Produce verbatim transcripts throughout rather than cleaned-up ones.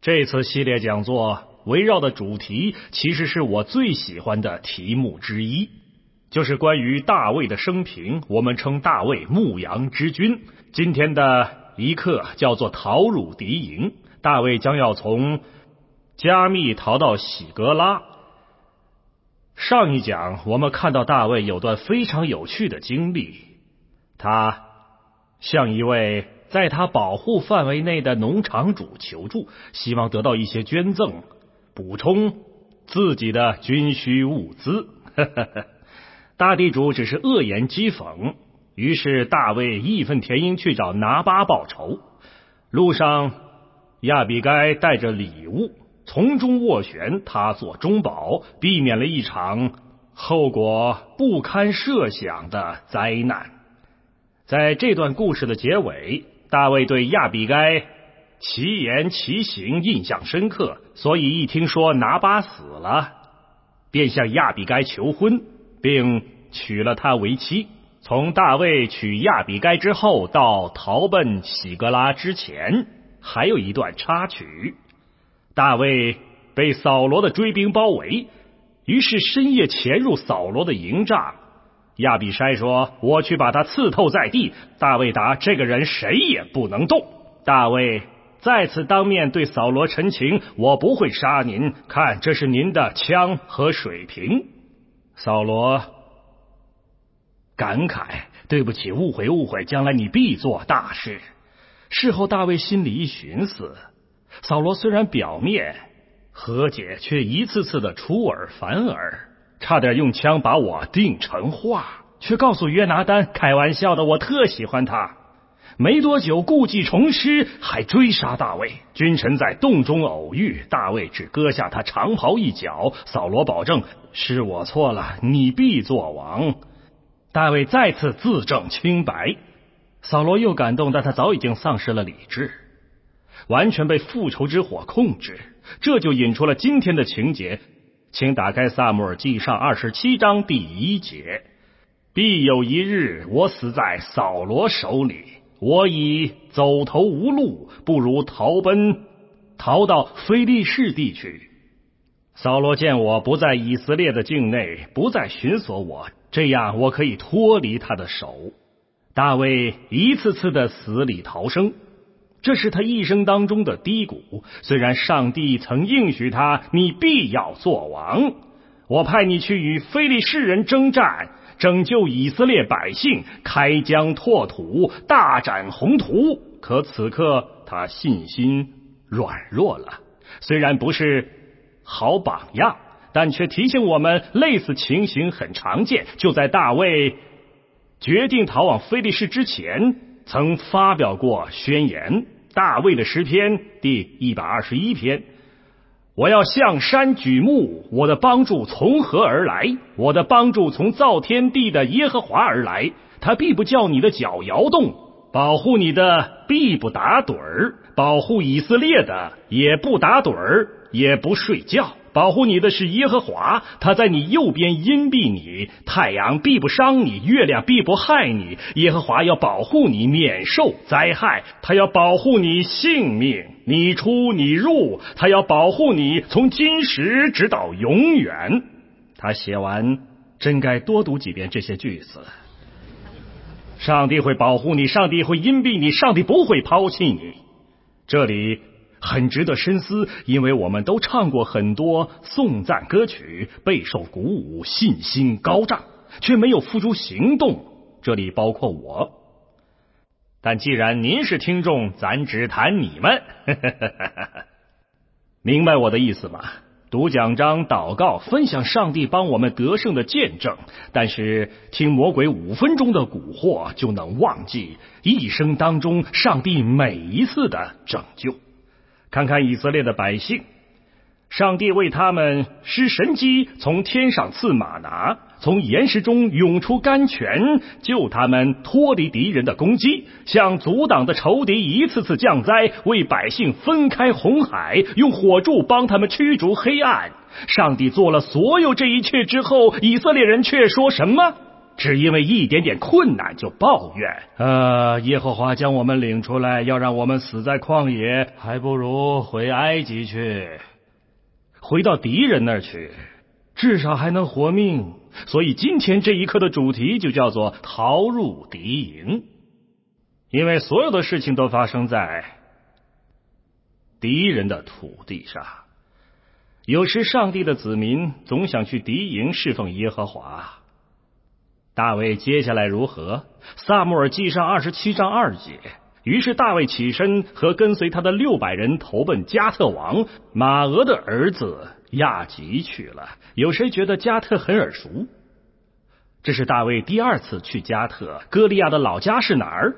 这次系列讲座围绕的主题其实是我最喜欢的题目之一，就是关于大卫的生平，我们称大卫牧羊之君。今天的一课叫做逃入敌营，大卫将要从加密逃到喜格拉。上一讲我们看到大卫有段非常有趣的经历，他向一位在他保护范围内的农场主求助，希望得到一些捐赠，补充自己的军需物资。大地主只是恶言讥讽，于是大卫义愤填膺去找拿巴报仇。路上亚比该带着礼物从中斡旋，他做中保，避免了一场后果不堪设想的灾难。在这段故事的结尾，大卫对亚比该其言其行印象深刻，所以一听说拿巴死了，便向亚比该求婚，并娶了她为妻。从大卫娶亚比该之后到逃奔喜格拉之前，还有一段插曲。大卫被扫罗的追兵包围，于是深夜潜入扫罗的营帐。亚比筛说：“我去把他刺透在地。”大卫答：“这个人谁也不能动。”大卫再次当面对扫罗陈情：“我不会杀您，看这是您的枪和水瓶。”扫罗感慨：“对不起，误会误会，将来你必做大事。”事后大卫心里一寻思，扫罗虽然表面和解，却一次次的出尔反尔，差点用枪把我定成话，却告诉约拿单：“开玩笑的，我特喜欢他。”没多久故技重施，还追杀大卫。君臣在洞中偶遇，大卫只割下他长袍一角。扫罗保证：“是我错了，你必作王。”大卫再次自证清白。扫罗又感动，但他早已经丧失了理智，完全被复仇之火控制。这就引出了今天的情节，请打开撒母耳记上二十七章第一节：“必有一日，我死在扫罗手里，我已走投无路，不如逃奔，逃到非利士地去。扫罗见我不在以色列的境内，不再寻索我，这样我可以脱离他的手。”大卫一次次的死里逃生，这是他一生当中的低谷。虽然上帝曾应许他：“你必要做王，我派你去与非利士人征战，拯救以色列百姓，开疆拓土，大展宏图。”可此刻他信心软弱了，虽然不是好榜样，但却提醒我们类似情形很常见。就在大卫决定逃往非利士之前，曾发表过宣言。大卫的诗篇第一百二十一篇：“我要向山举目，我的帮助从何而来？我的帮助从造天地的耶和华而来。他必不叫你的脚摇动，保护你的必不打盹儿，保护以色列的也不打盹儿，也不睡觉。保护你的是耶和华，他在你右边荫庇你，太阳必不伤你，月亮必不害你。耶和华要保护你免受灾害，他要保护你性命，你出你入，他要保护你从今时直到永远。”他写完真该多读几遍这些句子。上帝会保护你，上帝会荫庇你，上帝不会抛弃你。这里很值得深思，因为我们都唱过很多颂赞歌曲，备受鼓舞，信心高涨，却没有付诸行动，这里包括我。但既然您是听众，咱只谈你们。明白我的意思吗？读讲章、祷告、分享上帝帮我们得胜的见证，但是听魔鬼五分钟的蛊惑，就能忘记一生当中上帝每一次的拯救。看看以色列的百姓，上帝为他们施神迹，从天上赐玛拿，从岩石中涌出甘泉，救他们脱离敌人的攻击，向阻挡的仇敌一次次降灾，为百姓分开红海，用火柱帮他们驱逐黑暗。上帝做了所有这一切之后，以色列人却说什么？ 只因为一点点困难就抱怨。呃，耶和华将我们领出来，要让我们死在旷野，还不如回埃及去，回到敌人那儿去，至少还能活命。所以今天这一课的主题就叫做逃入敌营，因为所有的事情都发生在敌人的土地上。有时上帝的子民总想去敌营侍奉耶和华。大卫接下来如何？撒母耳记上二十七章二节。于是大卫起身，和跟随他的六百人投奔加特王马俄的儿子亚吉去了。有谁觉得加特很耳熟？这是大卫第二次去加特。歌利亚的老家是哪儿？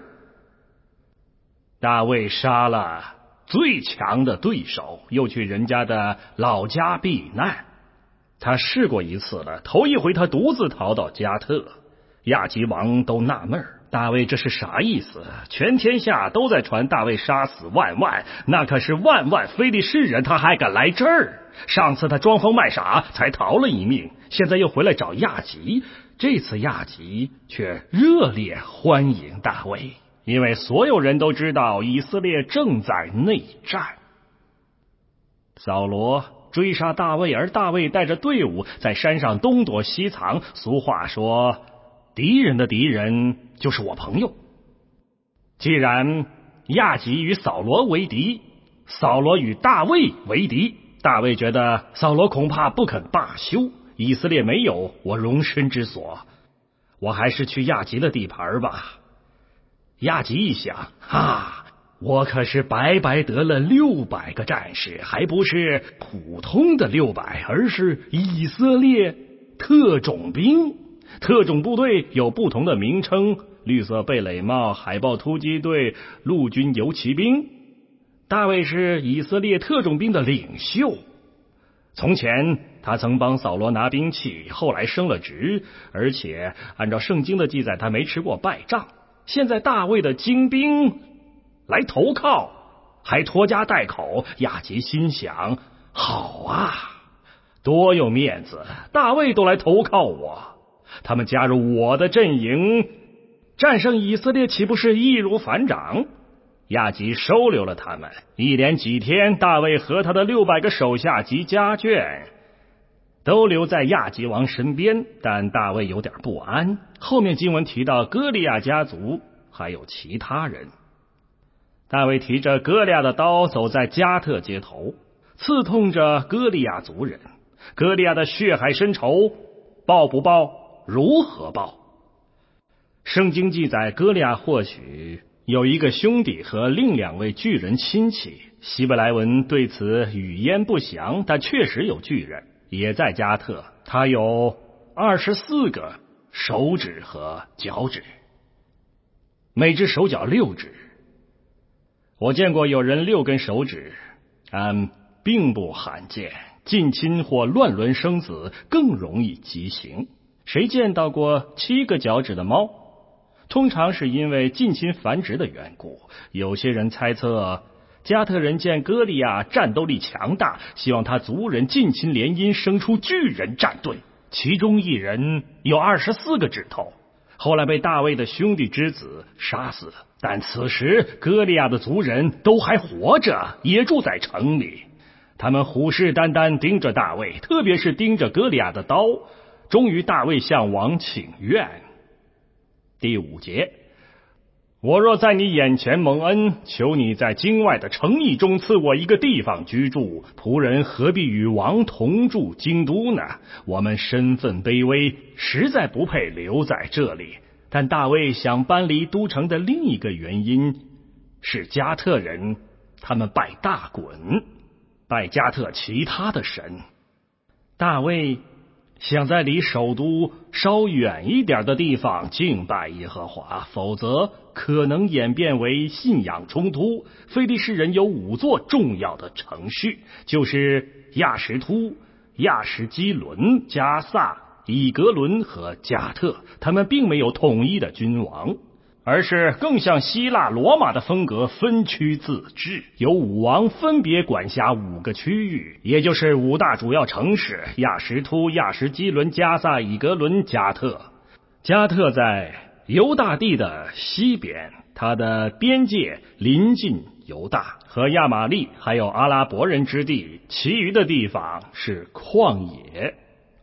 大卫杀了最强的对手，又去人家的老家避难。他试过一次了，头一回他独自逃到加特。亚吉王都纳闷儿，大卫这是啥意思？全天下都在传大卫杀死万万，那可是万万非利士人，他还敢来这儿？上次他装疯卖傻才逃了一命，现在又回来找亚吉。这次亚吉却热烈欢迎大卫，因为所有人都知道以色列正在内战。扫罗追杀大卫，而大卫带着队伍在山上东躲西藏。俗话说，敌人的敌人就是我朋友。既然亚吉与扫罗为敌，扫罗与大卫为敌，大卫觉得扫罗恐怕不肯罢休，以色列没有我容身之所，我还是去亚吉的地盘吧。亚吉一想，哈，我可是白白得了六百个战士，还不是普通的六百，而是以色列特种兵。特种部队有不同的名称，绿色贝雷帽、海豹突击队、陆军游骑兵。大卫是以色列特种兵的领袖。从前他曾帮扫罗拿兵器，后来升了职，而且按照圣经的记载，他没吃过败仗。现在大卫的精兵来投靠，还拖家带口，亚吉心想，好啊，多有面子，大卫都来投靠我，他们加入我的阵营，战胜以色列岂不是易如反掌？亚吉收留了他们。一连几天，大卫和他的六百个手下及家眷都留在亚吉王身边，但大卫有点不安。后面经文提到歌利亚家族还有其他人。大卫提着歌利亚的刀走在加特街头，刺痛着歌利亚族人。歌利亚的血海深仇，报不报？如何报？圣经记载，歌利亚或许有一个兄弟和另两位巨人亲戚，希伯来文对此语焉不详，但确实有巨人，也在加特。他有二十四个手指和脚趾，每只手脚六指。我见过有人六根手指，但并不罕见。近亲或乱伦生子更容易畸形。谁见到过七个脚趾的猫？通常是因为近亲繁殖的缘故。有些人猜测，加特人见歌利亚战斗力强大，希望他族人近亲联姻生出巨人战队，其中一人有二十四个指头，后来被大卫的兄弟之子杀死。但此时歌利亚的族人都还活着，也住在城里。他们虎视眈眈盯着大卫，特别是盯着歌利亚的刀。终于大卫向王请愿。第五节，我若在你眼前蒙恩，求你在京外的城邑中赐我一个地方居住，仆人何必与王同住京都呢？我们身份卑微，实在不配留在这里。但大卫想搬离都城的另一个原因是加特人，他们拜大衮，拜加特其他的神。大卫想在离首都稍远一点的地方敬拜耶和华，否则可能演变为信仰冲突。非利士人有五座重要的城市，就是亚什突、亚什基伦、加萨、以格伦和加特。他们并没有统一的君王，而是更像希腊罗马的风格，分区自治，有五王分别管辖五个区域，也就是五大主要城市：亚什突、亚什基伦、加萨、以格伦、加特。 加特在犹大地的西边，他的边界临近犹大和亚玛利还有阿拉伯人之地，其余的地方是旷野。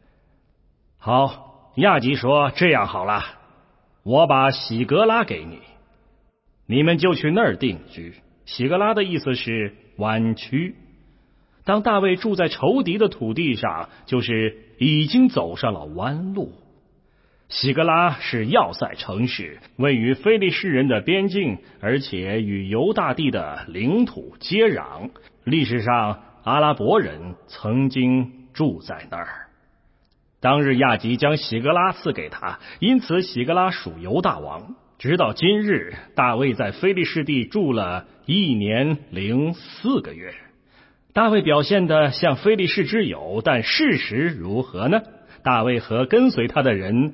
好，亚吉说，这样好了，我把喜格拉给你，你们就去那儿定居。喜格拉的意思是弯曲。当大卫住在仇敌的土地上，就是已经走上了弯路。喜格拉是要塞城市，位于非利士人的边境，而且与犹大地的领土接壤。历史上阿拉伯人曾经住在那儿。当日亚吉将喜格拉赐给他，因此喜格拉属犹大王。直到今日，大卫在非利士地住了一年零四个月。大卫表现得像非利士之友，但事实如何呢？大卫和跟随他的人。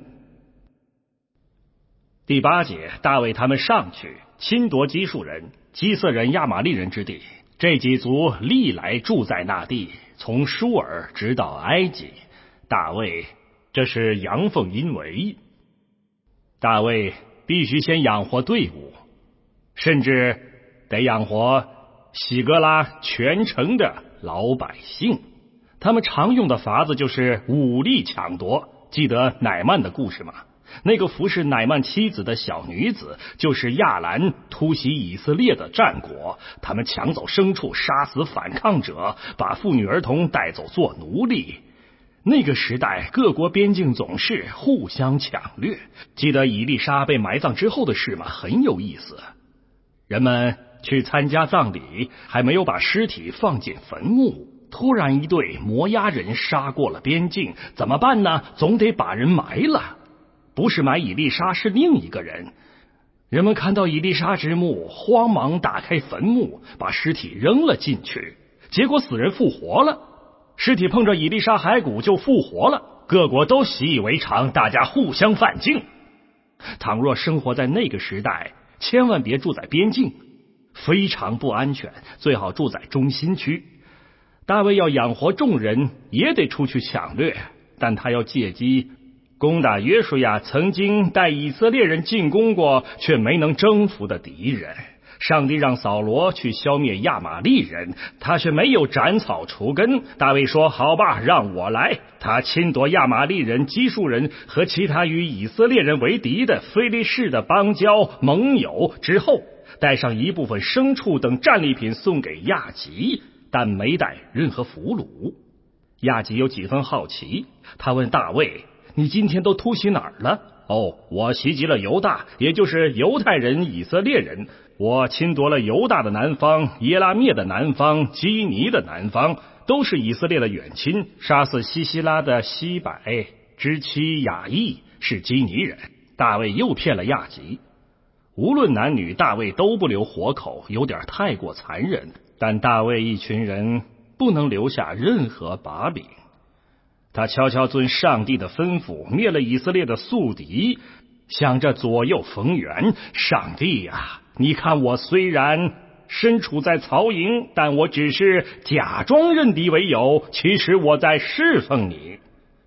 第八节，大卫他们上去侵夺基述人、基色人、亚玛利人之地。这几族历来住在那地，从舒尔直到埃及。大卫这是阳奉阴违。大卫必须先养活队伍，甚至得养活喜格拉全城的老百姓。他们常用的法子就是武力抢夺。记得乃曼的故事吗？那个服侍乃曼妻子的小女子，就是亚兰突袭以色列的战果。他们抢走牲畜，杀死反抗者，把妇女儿童带走做奴隶。那个时代，各国边境总是互相抢掠。记得以利沙被埋葬之后的事吗？很有意思。人们去参加葬礼，还没有把尸体放进坟墓，突然一队摩押人杀过了边境，怎么办呢？总得把人埋了。不是埋以利沙，是另一个人。人们看到以利沙之墓，慌忙打开坟墓，把尸体扔了进去，结果死人复活了。尸体碰着以利沙骸骨就复活了，各国都习以为常，大家互相犯敬。倘若生活在那个时代，千万别住在边境，非常不安全，最好住在中心区。大卫要养活众人，也得出去抢掠，但他要借机攻打约书亚曾经带以色列人进攻过却没能征服的敌人。上帝让扫罗去消灭亚玛利人，他却没有斩草除根。大卫说，好吧，让我来。他侵夺亚玛利人、基述人和其他与以色列人为敌的非利士的邦交盟友之后，带上一部分牲畜等战利品送给亚吉，但没带任何俘虏。亚吉有几分好奇，他问大卫，你今天都突袭哪儿了？哦，我袭击了犹大，也就是犹太人、以色列人。我侵夺了犹大的南方、耶拉灭的南方、基尼的南方，都是以色列的远亲。杀死西西拉的西百之妻雅意是基尼人。大卫又骗了亚吉。无论男女，大卫都不留活口，有点太过残忍。但大卫一群人不能留下任何把柄。他悄悄遵上帝的吩咐，灭了以色列的宿敌，想着左右逢源。上帝呀、啊，你看我虽然身处在曹营，但我只是假装认敌为友，其实我在侍奉你。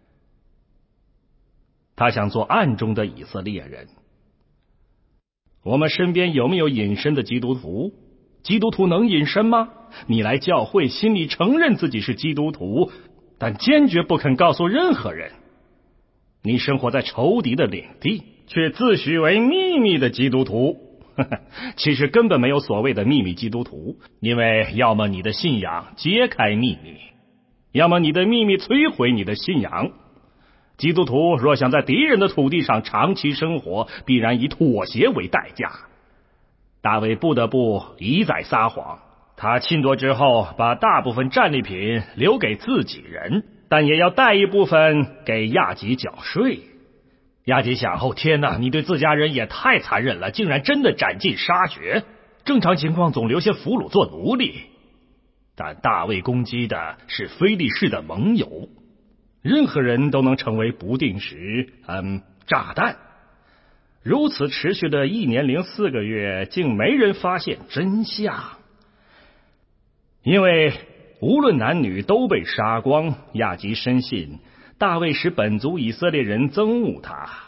他想做暗中的以色列人。我们身边有没有隐身的基督徒？基督徒能隐身吗？你来教会，心里承认自己是基督徒，但坚决不肯告诉任何人。你生活在仇敌的领地，却自诩为秘密的基督徒。其实根本没有所谓的秘密基督徒，因为要么你的信仰揭开秘密，要么你的秘密摧毁你的信仰。基督徒若想在敌人的土地上长期生活，必然以妥协为代价。大卫不得不一再撒谎，他侵夺之后，把大部分战利品留给自己人，但也要带一部分给亚吉缴税。亚吉想，哦天哪，你对自家人也太残忍了，竟然真的斩尽杀绝。正常情况总留下俘虏做奴隶，但大卫攻击的是非利士的盟友，任何人都能成为不定时嗯炸弹。如此持续的一年零四个月，竟没人发现真相。因为无论男女都被杀光，亚吉深信大卫使本族以色列人憎恶他。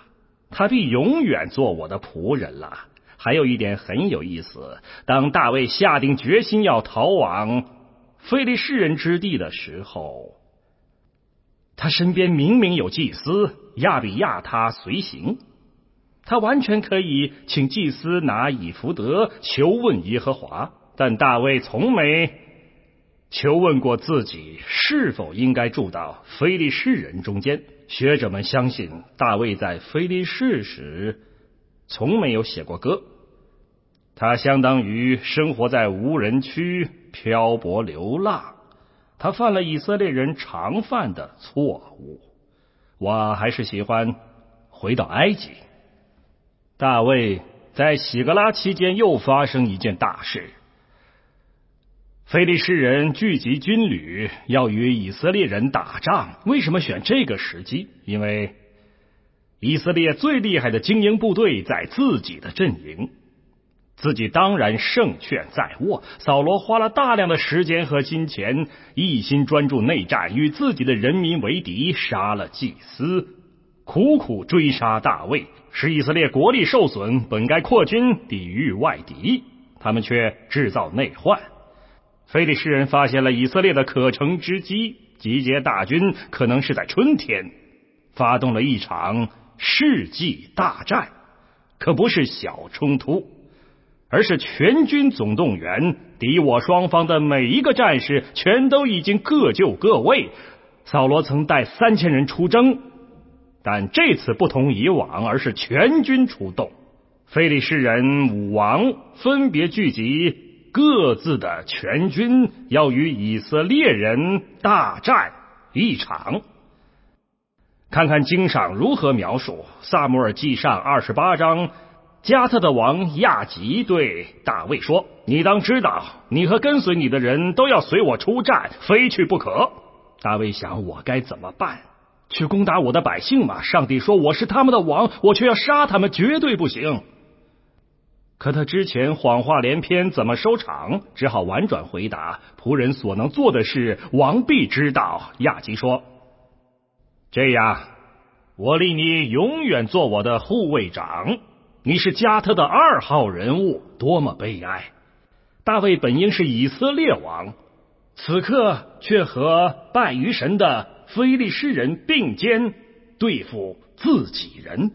他必永远做我的仆人了。还有一点很有意思，当大卫下定决心要逃往非利士人之地的时候，他身边明明有祭司亚比亚他随行，他完全可以请祭司拿以弗得求问耶和华，但大卫从没求问过自己是否应该住到非利士人中间。学者们相信大卫在非利士时从没有写过歌，他相当于生活在无人区漂泊流浪，他犯了以色列人常犯的错误。我还是喜欢回到埃及。大卫在喜格拉期间又发生一件大事，非利士人聚集军旅要与以色列人打仗。为什么选这个时机？因为以色列最厉害的精英部队在自己的阵营，自己当然胜券在握。扫罗花了大量的时间和金钱，一心专注内战，与自己的人民为敌，杀了祭司，苦苦追杀大卫，使以色列国力受损，本该扩军抵御外敌，他们却制造内患。非利士人发现了以色列的可乘之机，集结大军，可能是在春天，发动了一场世纪大战，可不是小冲突，而是全军总动员，敌我双方的每一个战士全都已经各就各位。扫罗曾带三千人出征，但这次不同以往，而是全军出动。非利士人五王分别聚集各自的全军，要与以色列人大战一场。看看经上如何描述。撒母耳记上二十八章，加特的王亚吉对大卫说：你当知道，你和跟随你的人都要随我出战，非去不可。大卫想，我该怎么办？去攻打我的百姓吗？上帝说我是他们的王，我却要杀他们，绝对不行。可他之前谎话连篇，怎么收场？只好婉转回答：仆人所能做的事，王必知道。亚吉说：这样，我立你永远做我的护卫长。你是加特的二号人物，多么悲哀！大卫本应是以色列王，此刻却和拜于神的非利士人并肩对付自己人。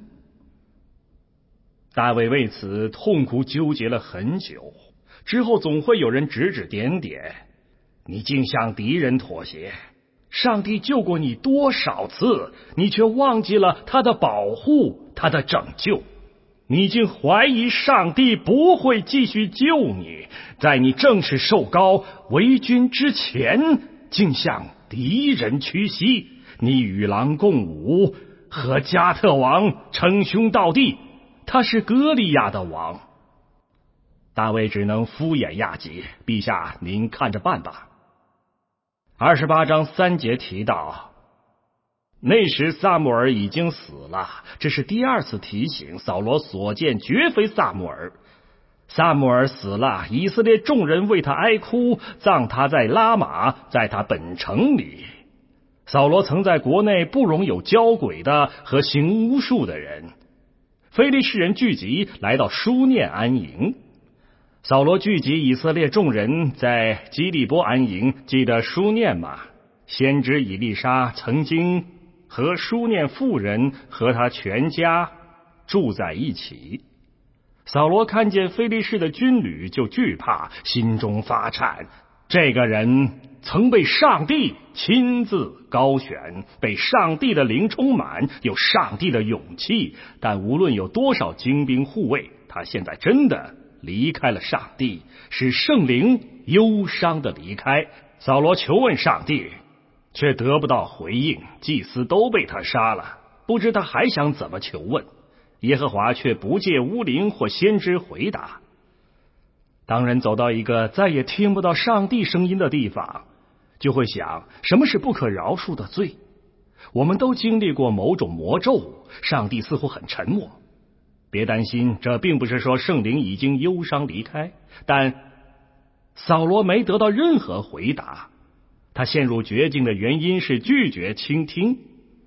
大卫为此痛苦纠结了很久，之后总会有人指指点点：你竟向敌人妥协，上帝救过你多少次，你却忘记了他的保护，他的拯救。你竟怀疑上帝不会继续救你，在你正式受膏为君之前，竟向敌人屈膝。你与狼共舞，和加特王称兄道弟，他是歌利亚的王。大卫只能敷衍亚吉：陛下，您看着办吧。二十八章三节提到，那时撒母耳已经死了，这是第二次提醒扫罗所见绝非撒母耳。撒母耳死了，以色列众人为他哀哭，葬他在拉玛，在他本城里。扫罗曾在国内不容有交鬼的和行巫术的人。非利士人聚集来到书念安营，扫罗聚集以色列众人在基利波安营，记得书念吗？先知以利沙曾经和书念妇人和他全家住在一起。扫罗看见非利士的军旅就惧怕，心中发颤。这个人曾被上帝亲自高选，被上帝的灵充满，有上帝的勇气，但无论有多少精兵护卫，他现在真的离开了上帝，使圣灵忧伤的离开。扫罗求问上帝，却得不到回应，祭司都被他杀了，不知他还想怎么求问。耶和华却不借巫灵或先知回答。当人走到一个再也听不到上帝声音的地方，就会想，什么是不可饶恕的罪？我们都经历过某种魔咒，上帝似乎很沉默。别担心，这并不是说圣灵已经忧伤离开，但扫罗没得到任何回答。他陷入绝境的原因是拒绝倾听。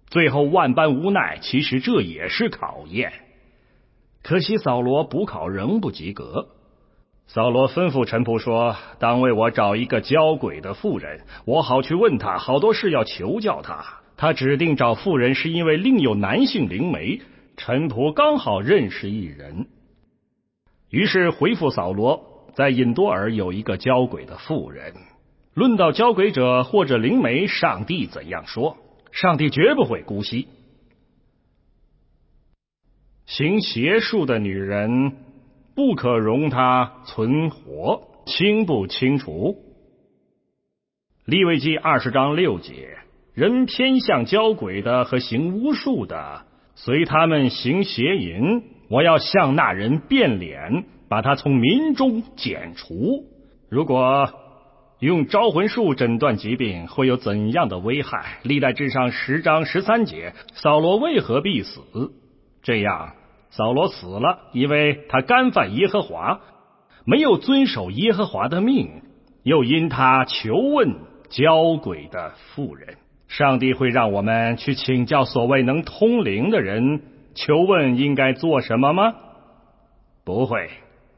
最后万般无奈，其实这也是考验。可惜扫罗补考仍不及格。扫罗吩咐臣仆说，当为我找一个交鬼的妇人，我好去问他，好多事要求教他。他指定找妇人，是因为另有男性灵媒，臣仆刚好认识一人。于是回复扫罗，在隐多尔有一个交鬼的妇人。论到交鬼者或者灵媒，上帝怎样说？上帝绝不会姑息。行邪术的女人，不可容她存活，清不清除？利未记二十章六节，人偏向交鬼的和行巫术的，随他们行邪淫，我要向那人变脸，把他从民中剪除。如果用招魂术诊断疾病，会有怎样的危害？历代志上十章十三节，扫罗为何必死？这样扫罗死了，因为他干犯耶和华，没有遵守耶和华的命，又因他求问交鬼的妇人。上帝会让我们去请教所谓能通灵的人，求问应该做什么吗？不会。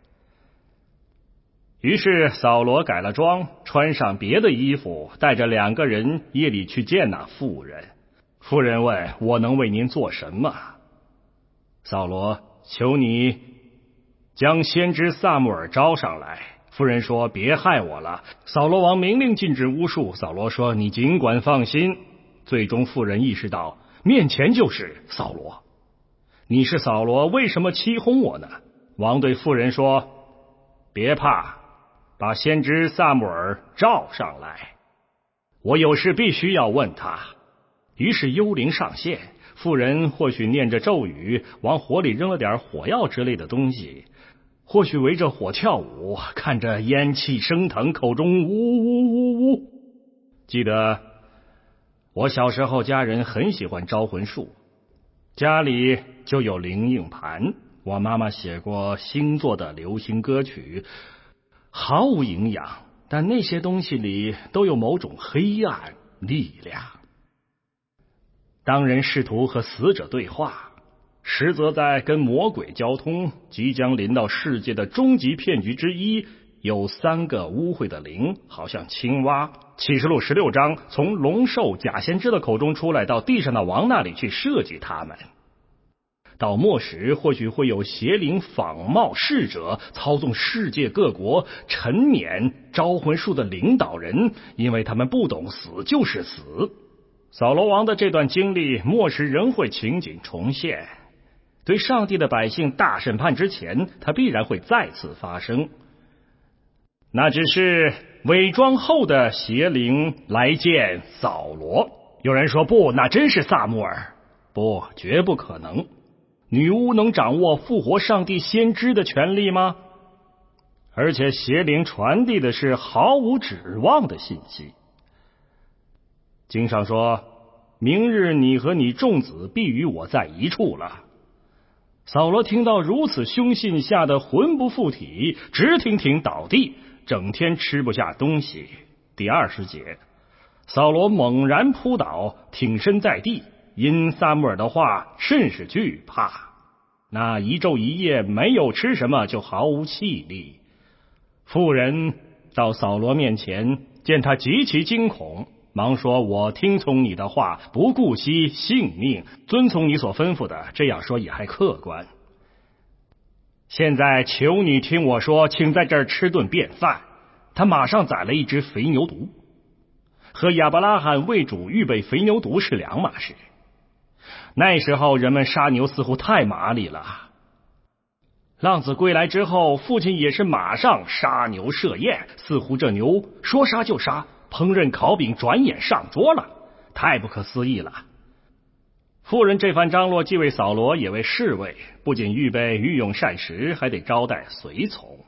于是扫罗改了装，穿上别的衣服，带着两个人夜里去见那妇人。妇人问，我能为您做什么？扫罗，求你将先知撒母耳招上来。妇人说，别害我了。扫罗王明令禁止巫术。扫罗说，你尽管放心。最终妇人意识到，面前就是扫罗。你是扫罗，为什么欺哄我呢？王对妇人说，别怕，把先知撒母耳召上来，我有事必须要问他。于是幽灵上线，妇人或许念着咒语，往火里扔了点火药之类的东西，或许围着火跳舞，看着烟气升腾，口中呜呜呜呜。记得我小时候家人很喜欢招魂术，家里就有灵应盘，我妈妈写过星座的流行歌曲，毫无营养，但那些东西里都有某种黑暗力量。当人试图和死者对话，实则在跟魔鬼交通。即将临到世界的终极骗局之一，有三个污秽的灵，好像青蛙。启示录十六章，从龙兽假先知的口中出来，到地上的王那里去设计他们。到末时，或许会有邪灵仿冒逝者，操纵世界各国，沉湎招魂术的领导人，因为他们不懂死就是死。扫罗王的这段经历，末时仍会情景重现。对上帝的百姓大审判之前，它必然会再次发生。那只是伪装后的邪灵来见扫罗。有人说，不，那真是撒母耳。不，绝不可能。女巫能掌握复活上帝先知的权利吗？而且邪灵传递的是毫无指望的信息。经上说，明日你和你众子必与我在一处了。扫罗听到如此凶信，吓得魂不附体，直挺挺倒地，整天吃不下东西。第二十节，扫罗猛然扑倒，挺身在地，因撒母耳的话甚是惧怕。那一昼一夜没有吃什么，就毫无气力。妇人到扫罗面前，见他极其惊恐，忙说，我听从你的话，不顾惜性命，遵从你所吩咐的。这样说也还客观。现在求你听我说，请在这儿吃顿便饭。他马上宰了一只肥牛犊，和亚伯拉罕为主预备肥牛犊是两码事。那时候人们杀牛似乎太麻利了。浪子归来之后，父亲也是马上杀牛设宴，似乎这牛说杀就杀，烹饪烤饼转眼上桌了，太不可思议了。妇人这番张罗，既为扫罗，也为侍卫，不仅预备御用膳食，还得招待随从。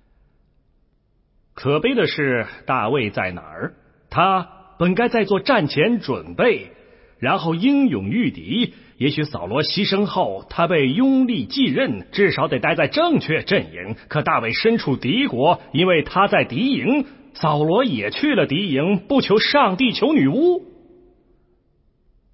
可悲的是，大卫在哪儿？他本该在做战前准备，然后英勇御敌。也许扫罗牺牲后，他被拥立继任，至少得待在正确阵营。可大卫身处敌国，因为他在敌营，扫罗也去了敌营，不求上帝，求女巫。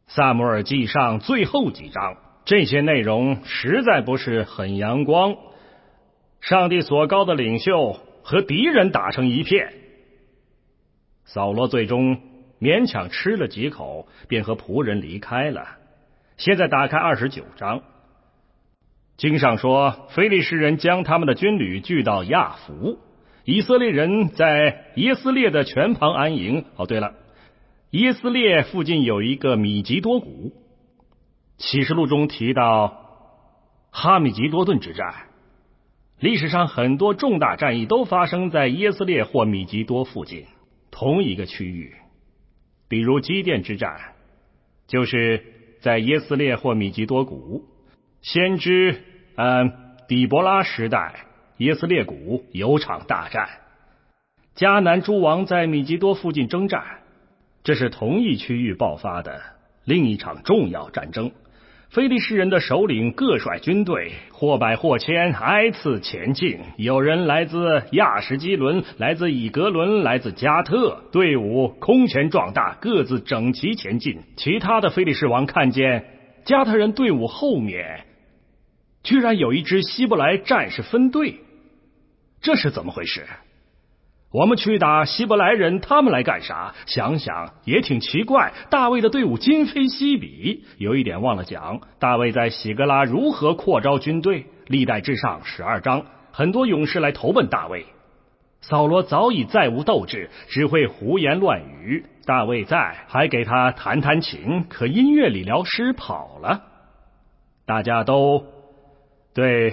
撒母耳记上最后几章，这些内容实在不是很阳光。上帝所高的领袖和敌人打成一片。扫罗最终勉强吃了几口，便和仆人离开了。现在打开二十九章，经上说，非利士人将他们的军旅聚到亚弗，以色列人在耶斯列的泉旁安营。哦，对了，耶斯列附近有一个米吉多谷。启示录中提到哈米吉多顿之战，历史上很多重大战役都发生在耶斯列或米吉多附近同一个区域，比如基甸之战就是在耶斯列或米吉多谷，先知嗯底波拉时代耶斯列谷有场大战，迦南诸王在米吉多附近征战，这是同一区域爆发的另一场重要战争。非利士人的首领各率军队，或百或千，挨次前进。有人来自亚什基伦，来自以格伦，来自加特，队伍空前壮大，各自整齐前进。其他的非利士王看见加特人队伍后面居然有一支希伯来战士分队，这是怎么回事？我们去打希伯来人，他们来干啥？想想也挺奇怪。大卫的队伍今非昔比，有一点忘了讲，大卫在喜格拉如何扩招军队。历代志上十二章，很多勇士来投奔大卫。扫罗早已再无斗志，只会胡言乱语。大卫在，还给他弹弹琴，可音乐理疗师跑了。大家都对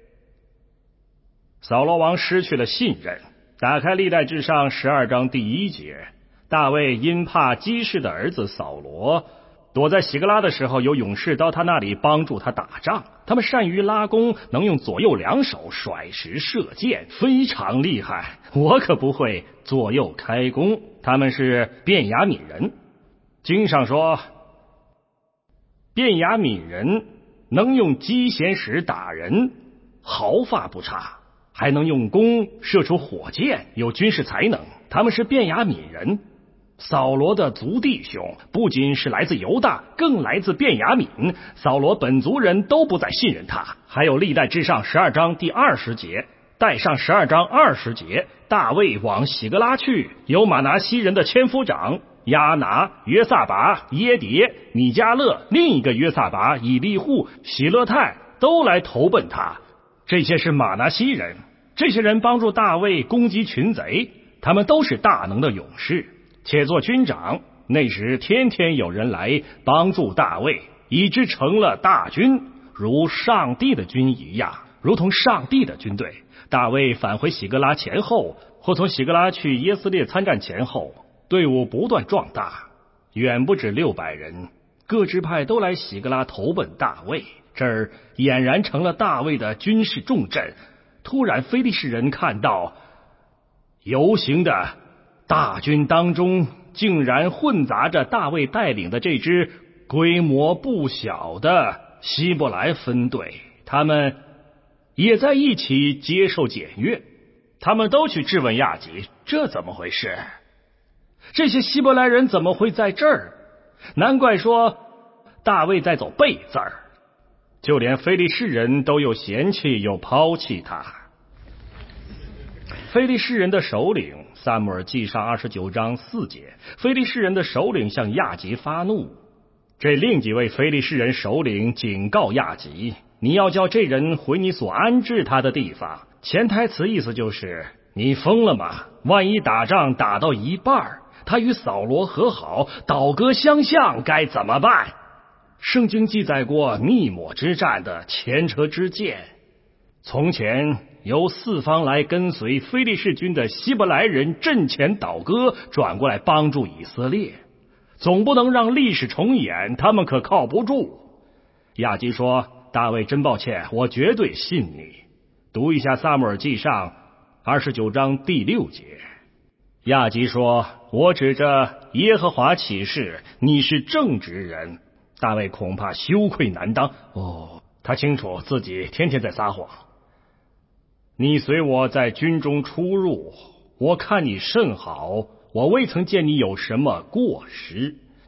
扫罗王失去了信任。打开历代志上十二章第一节，大卫因怕基士的儿子扫罗躲在喜格拉的时候，有勇士到他那里帮助他打仗，他们善于拉弓，能用左右两手甩石射箭，非常厉害。我可不会左右开弓。他们是便雅悯人，经上说便雅悯人能用击弦石打人，毫发不差，还能用弓射出火箭，有军事才能。他们是便雅悯人。扫罗的族弟兄不仅是来自犹大，更来自便雅悯。扫罗本族人都不再信任他。还有历代志上十二章第二十节，带上十二章二十节，大卫往喜格拉去，有马拿西人的千夫长亚拿、约撒拔、耶迭、米迦勒，另一个约撒拔、以利户、喜勒泰都来投奔他。这些是马拿西人，这些人帮助大卫攻击群贼，他们都是大能的勇士，且做军长。那时天天有人来帮助大卫，以致成了大军，如上帝的军一样，如同上帝的军队。大卫返回喜格拉前后，或从喜格拉去耶斯列参战前后，队伍不断壮大，远不止六百人，各支派都来喜格拉投奔大卫。这儿俨然成了大卫的军事重镇。突然非利士人看到游行的大军当中竟然混杂着大卫带领的这支规模不小的希伯来分队，他们也在一起接受检阅。他们都去质问亚吉，这怎么回事？这些希伯来人怎么会在这儿？难怪说大卫在走背字儿。就连非利士人都又嫌弃又抛弃他。非利士人的首领，撒母耳记上二十九章四节，非利士人的首领向亚吉发怒。这另几位非利士人首领警告亚吉，你要叫这人回你所安置他的地方。潜台词意思就是你疯了吗？万一打仗打到一半，他与扫罗和好，倒戈相向，该怎么办？圣经记载过密抹之战的前车之鉴。从前由四方来跟随非利士军的希伯来人阵前倒戈，转过来帮助以色列，总不能让历史重演，他们可靠不住。亚吉说，大卫真抱歉，我绝对信你。读一下撒母耳记上二十九章第六节，亚吉说，我指着耶和华起誓，你是正直人。大卫恐怕羞愧难当。哦，他清楚自己天天在撒谎。你随我在军中出入，我看你甚好，我未曾见你有什么过失。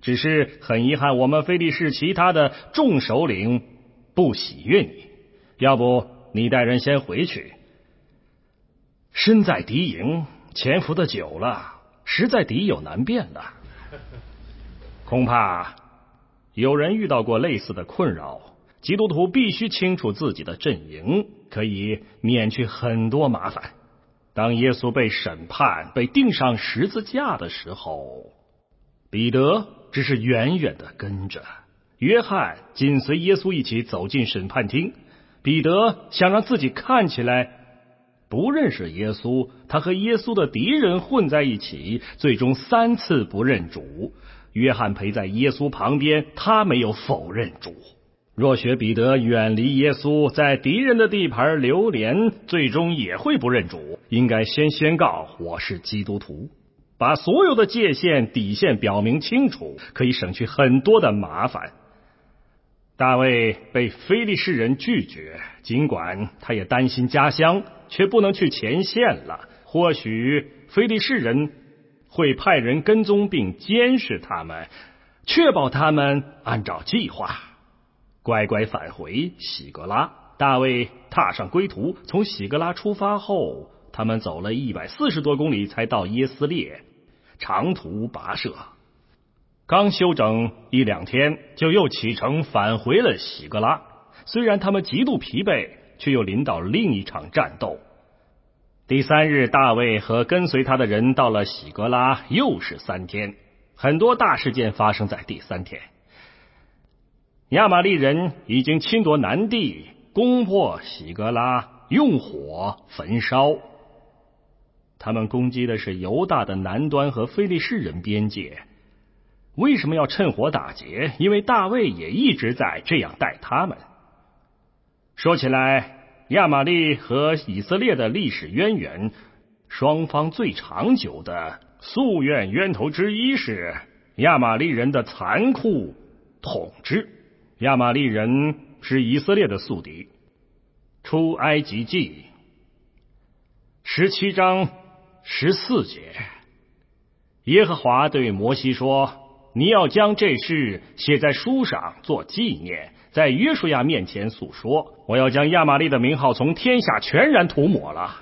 只是很遗憾，我们非利士其他的众首领不喜悦你，要不你带人先回去。身在敌营，潜伏的久了，实在敌友难辨了。恐怕有人遇到过类似的困扰，基督徒必须清楚自己的阵营，可以免去很多麻烦。当耶稣被审判、被钉上十字架的时候，彼得只是远远的跟着，约翰紧随耶稣一起走进审判厅。彼得想让自己看起来不认识耶稣，他和耶稣的敌人混在一起，最终三次不认主。约翰陪在耶稣旁边，他没有否认主。若学彼得远离耶稣，在敌人的地盘流连，最终也会不认主。应该先宣告我是基督徒，把所有的界限底线表明清楚，可以省去很多的麻烦。大卫被非利士人拒绝，尽管他也担心家乡，却不能去前线了。或许非利士人会派人跟踪并监视他们，确保他们按照计划乖乖返回喜格拉。大卫踏上归途，从喜格拉出发后，他们走了一百四十多公里才到耶斯列，长途跋涉。刚休整一两天，就又启程返回了喜格拉。虽然他们极度疲惫，却又临到另一场战斗。第三日，大卫和跟随他的人到了喜格拉，又是三天。很多大事件发生在第三天。亚玛利人已经侵夺南地，攻破喜格拉，用火焚烧。他们攻击的是犹大的南端和非利士人边界。为什么要趁火打劫？因为大卫也一直在这样待他们。说起来，亚玛利和以色列的历史渊源，双方最长久的夙愿源头之一是亚玛利人的残酷统治。亚玛利人是以色列的宿敌。出埃及记十七章十四节，耶和华对摩西说，你要将这事写在书上做纪念，在约书亚面前诉说，我要将亚玛利的名号从天下全然涂抹了。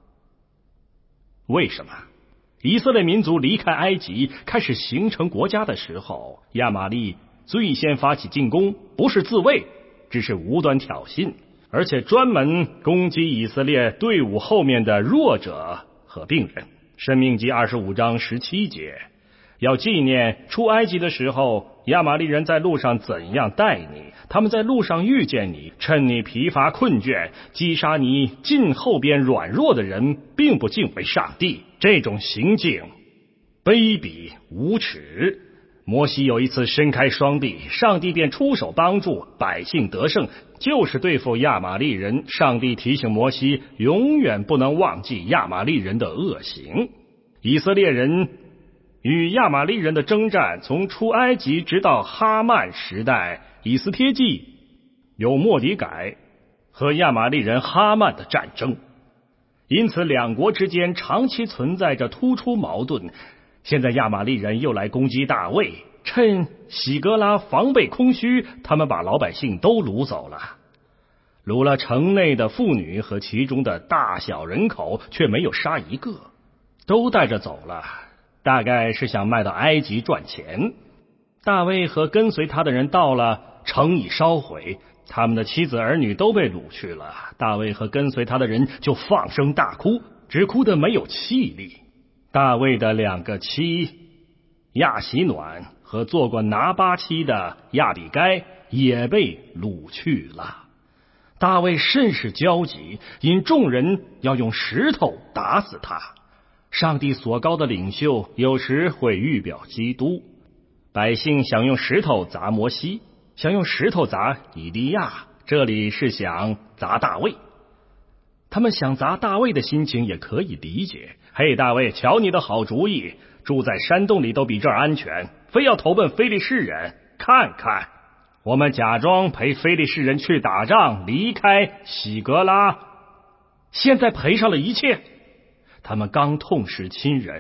为什么？以色列民族离开埃及，开始形成国家的时候，亚玛利最先发起进攻，不是自卫，只是无端挑衅，而且专门攻击以色列队伍后面的弱者和病人。申命记二十五章十七节，要纪念出埃及的时候，亚玛利人在路上怎样待你，他们在路上遇见你，趁你疲乏困倦，击杀你近后边软弱的人，并不敬畏上帝。这种行径卑鄙无耻。摩西有一次伸开双臂，上帝便出手帮助，百姓得胜，就是对付亚玛利人。上帝提醒摩西，永远不能忘记亚玛利人的恶行。以色列人与亚玛利人的征战，从出埃及直到哈曼时代，以斯帖记有末底改和亚玛利人哈曼的战争，因此两国之间长期存在着突出矛盾。现在亚玛利人又来攻击大卫，趁喜格拉防备空虚，他们把老百姓都掳走了，掳了城内的妇女和其中的大小人口，却没有杀一个，都带着走了，大概是想卖到埃及赚钱。大卫和跟随他的人到了，城已烧毁，他们的妻子儿女都被掳去了。大卫和跟随他的人就放声大哭，只哭得没有气力。大卫的两个妻亚喜暖和做过拿巴妻的亚比该也被掳去了。大卫甚是焦急，因众人要用石头打死他。上帝所高的领袖有时会预表基督，百姓想用石头砸摩西，想用石头砸以利亚，这里是想砸大卫。他们想砸大卫的心情也可以理解。嘿，大卫，瞧你的好主意，住在山洞里都比这儿安全，非要投奔非利士人。看看，我们假装陪非利士人去打仗，离开喜格拉，现在赔上了一切。他们刚痛失亲人，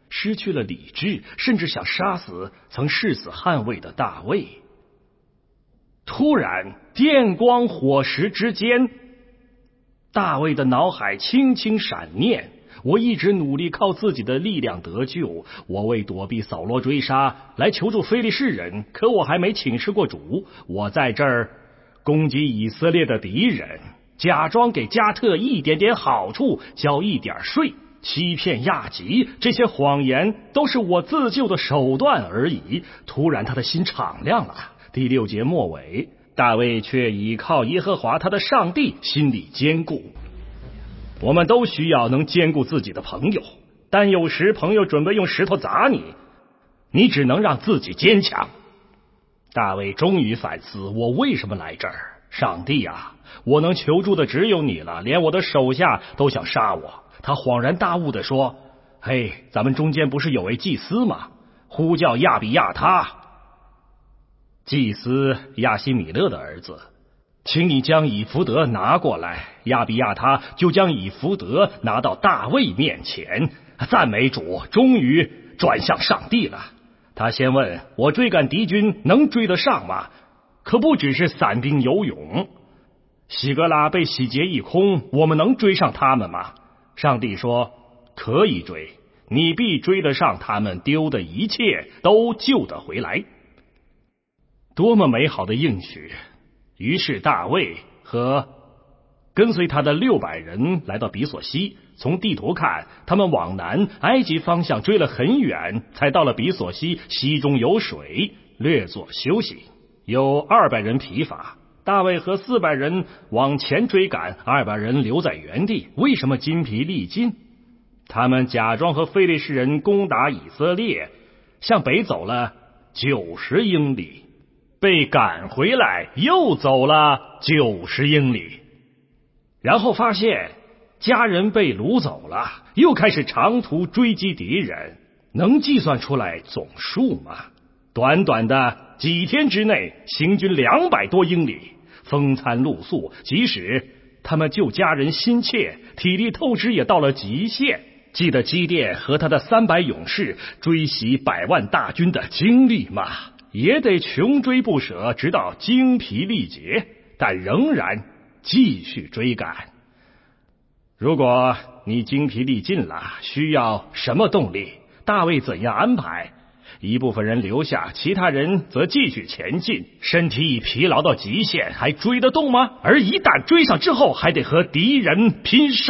失去了理智，甚至想杀死曾誓死捍卫的大卫。突然，电光火石之间，大卫的脑海轻轻闪念：我一直努力靠自己的力量得救，我为躲避扫罗追杀来求助非利士人，可我还没请示过主，我在这儿攻击以色列的敌人，假装给加特一点点好处，交一点税，欺骗亚吉，这些谎言都是我自救的手段而已。突然他的心敞亮了。第六节末尾，大卫却倚靠耶和华他的上帝，心里坚固。我们都需要能兼顾自己的朋友，但有时朋友准备用石头砸你，你只能让自己坚强。大卫终于反思，我为什么来这儿？上帝啊，我能求助的只有你了，连我的手下都想杀我。他恍然大悟地说：嘿，咱们中间不是有位祭司吗？呼叫亚比亚他，祭司亚希米勒的儿子，请你将以弗得拿过来。亚比亚他就将以弗得拿到大卫面前，赞美主，终于转向上帝了。他先问我追赶敌军能追得上吗？可不只是散兵游勇，喜格拉被洗劫一空，我们能追上他们吗？上帝说可以追，你必追得上他们，丢的一切都救得回来。多么美好的应许！于是大卫和跟随他的六百人来到比索西，从地图看，他们往南埃及方向追了很远，才到了比索西，溪中有水，略作休息。有二百人疲乏，大卫和四百人往前追赶，二百人留在原地。为什么筋疲力尽？他们假装和非利士人攻打以色列，向北走了九十英里，被赶回来，又走了九十英里，然后发现家人被掳走了，又开始长途追击敌人。能计算出来总数吗？短短的几天之内，行军两百多英里，风餐露宿，即使他们救家人心切，体力透支也到了极限。记得基甸和他的三百勇士追袭百万大军的经历吗？也得穷追不舍，直到精疲力竭，但仍然继续追赶。如果你精疲力尽了，需要什么动力？大卫怎样安排？一部分人留下，其他人则继续前进。身体疲劳到极限，还追得动吗？而一旦追上之后，还得和敌人拼杀。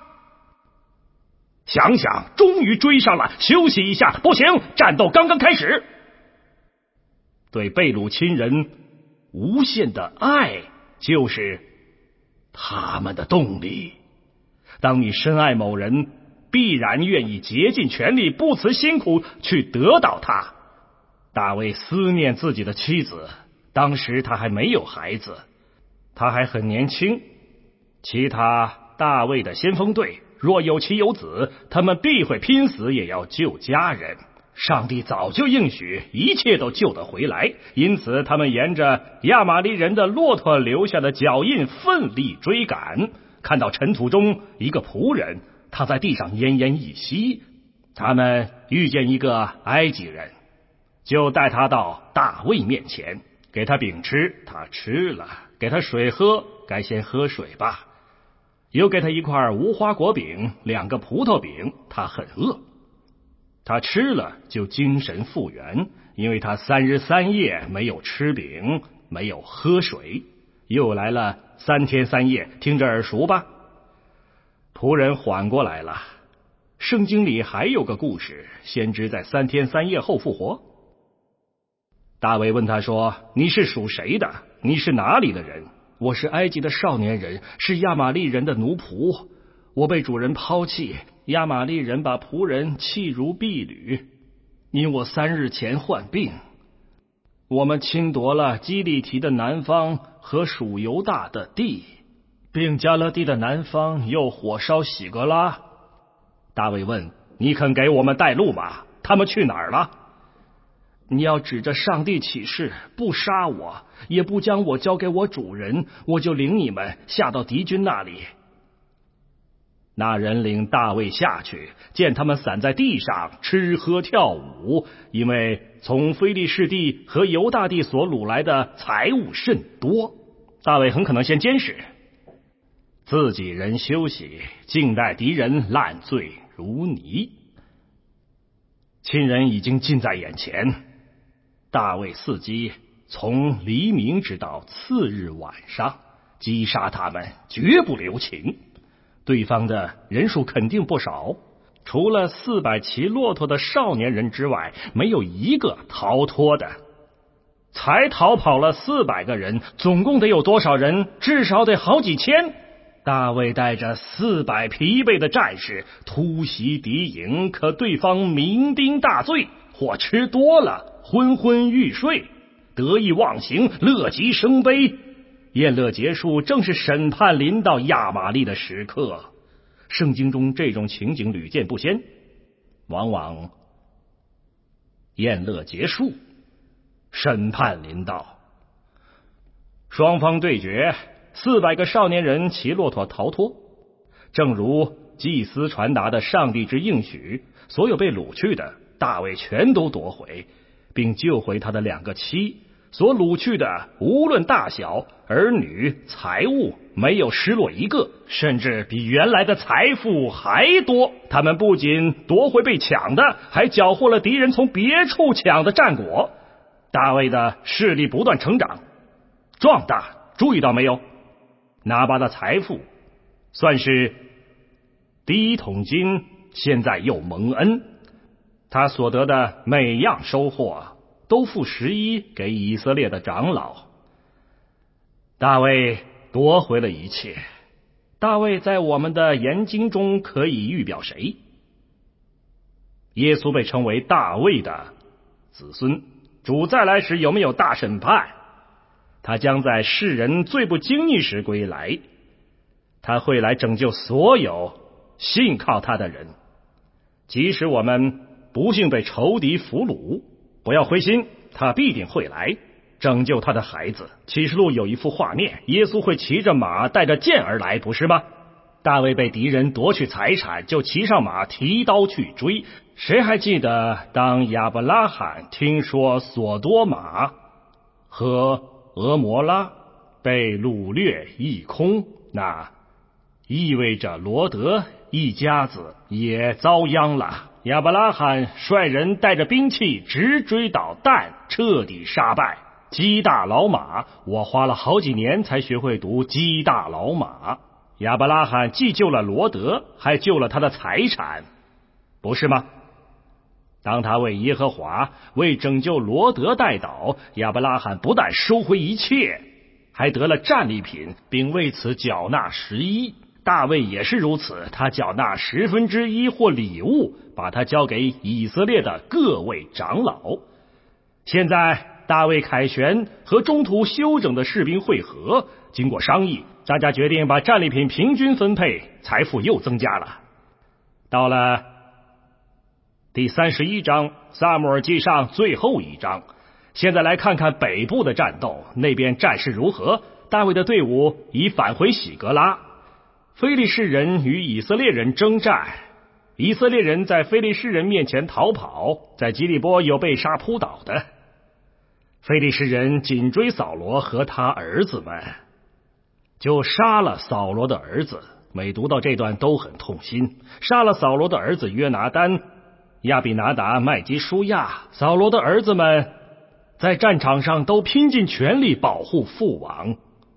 想想，终于追上了，休息一下，不行，战斗刚刚开始。对被掳亲人无限的爱，就是他们的动力。当你深爱某人，必然愿意竭尽全力，不辞辛苦去得到他。大卫思念自己的妻子，当时他还没有孩子，他还很年轻。其他大卫的先锋队若有妻有子，他们必会拼死也要救家人。上帝早就应许一切都救得回来，因此他们沿着亚玛力人的骆驼留下的脚印奋力追赶。看到尘土中一个仆人躺在地上奄奄一息，他们遇见一个埃及人，就带他到大卫面前，给他饼吃，他吃了；给他水喝，该先喝水吧。又给他一块无花果饼，两个葡萄饼，他很饿。他吃了就精神复原，因为他三日三夜没有吃饼，没有喝水。又来了三天三夜，听着耳熟吧？仆人缓过来了。圣经里还有个故事，先知在三天三夜后复活。大卫问他说：你是属谁的？你是哪里的人？我是埃及的少年人，是亚玛力人的奴仆。我被主人抛弃，亚玛力人把仆人弃如敝履，因我三日前患病。我们侵夺了基利提的南方和属犹大的地，并加勒地的南方又火烧喜格拉。大卫问：你肯给我们带路吗？他们去哪儿了？你要指着上帝起誓，不杀我，也不将我交给我主人，我就领你们下到敌军那里。 那人领大卫下去，见他们散在地上吃喝跳舞，因为从非利士地和犹大地所掳来的财物甚多。大卫很可能先监视，自己人休息，静待敌人烂醉如泥。亲人已经近在眼前，大卫伺机从黎明直到次日晚上击杀他们，绝不留情。对方的人数肯定不少，除了四百骑骆驼的少年人之外，没有一个逃脱的。才逃跑了四百个人，总共得有多少人？至少得好几千。大卫带着四百疲惫的战士突袭敌营，可对方酩酊大醉，或吃多了昏昏欲睡，得意忘形，乐极生悲。宴乐结束，正是审判临到亚玛力的时刻。圣经中这种情景屡见不鲜，往往宴乐结束，审判临到，双方对决，四百个少年人骑骆驼逃脱。正如祭司传达的上帝之应许，所有被掳去的大卫全都夺回，并救回他的两个妻。所掳去的无论大小，儿女财物没有失落一个，甚至比原来的财富还多。他们不仅夺回被抢的，还缴获了敌人从别处抢的战果。大卫的势力不断成长壮大，注意到没有？拿巴的财富算是第一桶金，现在又蒙恩，他所得的每样收获都付十一给以色列的长老。大卫夺回了一切。大卫在我们的研经中可以预表谁？耶稣被称为大卫的子孙。主再来时有没有大审判？他将在世人最不经意时归来，他会来拯救所有信靠他的人。即使我们不幸被仇敌俘虏，不要灰心，他必定会来拯救他的孩子。启示录有一幅画面，耶稣会骑着马带着剑而来，不是吗？大卫被敌人夺去财产，就骑上马提刀去追。谁还记得当亚伯拉罕听说索多玛和俄摩拉被掳掠一空，那意味着罗德一家子也遭殃了。亚伯拉罕率人带着兵器直追导弹，彻底杀败基大老马。我花了好几年才学会读基大老马。亚伯拉罕既救了罗德，还救了他的财产，不是吗？当他为耶和华为拯救罗德代祷，亚伯拉罕不但收回一切，还得了战利品，并为此缴纳十一。大卫也是如此，他缴纳十分之一或礼物，把它交给以色列的各位长老。现在大卫凯旋和中途休整的士兵会合，经过商议，大家决定把战利品平均分配，财富又增加了。到了第三十一章，撒母耳记上最后一章。现在来看看北部的战斗，那边战事如何？大卫的队伍已返回喜格拉，非利士人与以色列人征战，以色列人在非利士人面前逃跑，在基利波有被杀扑倒的。非利士人紧追扫罗和他儿子们，就杀了扫罗的儿子。每读到这段都很痛心。杀了扫罗的儿子约拿单、亚比拿达、麦基舒亚。扫罗的儿子们在战场上都拼尽全力保护父王，